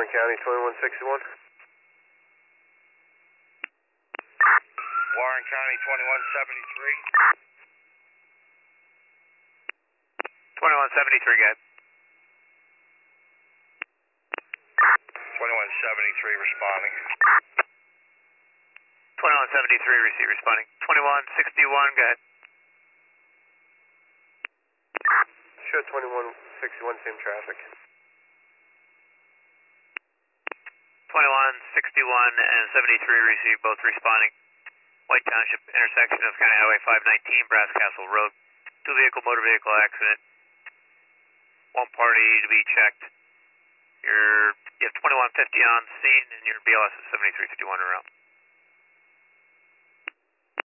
County 2161. Warren County 2173. 2173, guys. 2173 responding. 2173, receive responding. 2161, go ahead. Show 2161, same traffic. 2161 and 73 receive, both responding. White Township intersection of County Highway 519, Brass Castle Road. Two-vehicle motor vehicle accident. One party to be checked. You have 2150 on scene and your BLS is 7351 around.